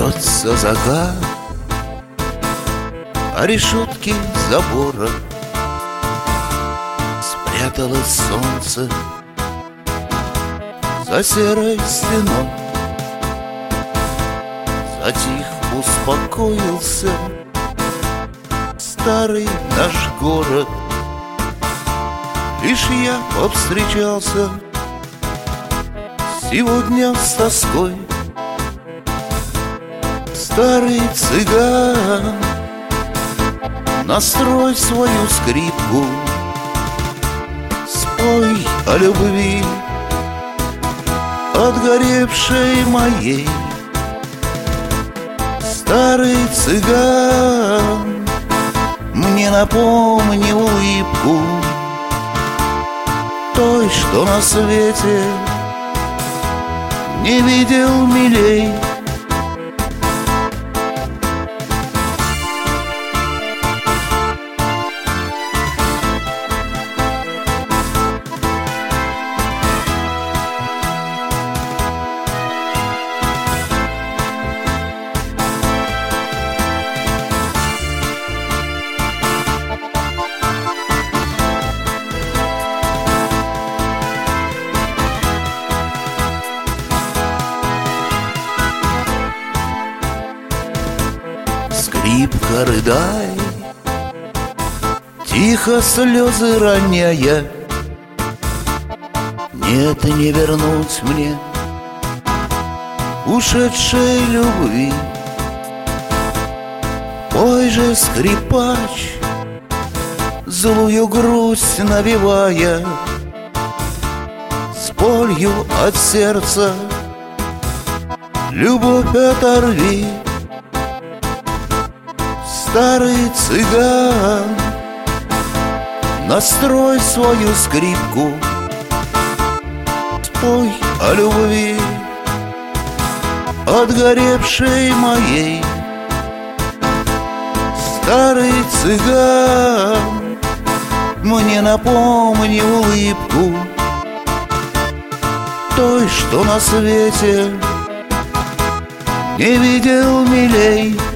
Берется закат, а решетки забора спряталось солнце за серой стеной. Затих, успокоился старый наш город. Лишь я повстречался сегодня с тоской. Старый цыган, настрой свою скрипку, спой о любви отгоревшей моей. Старый цыган, мне напомни улыбку той, что на свете не видел милей. Скрипка, рыдай, тихо слезы роняя. Нет, не вернуть мне ушедшей любви. Пой же, скрипач, злую грусть навевая, с болью от сердца любовь оторви. Старый цыган, настрой свою скрипку, спой о любви отгоревшей моей. Старый цыган, мне напомни улыбку той, что на свете не видел милей.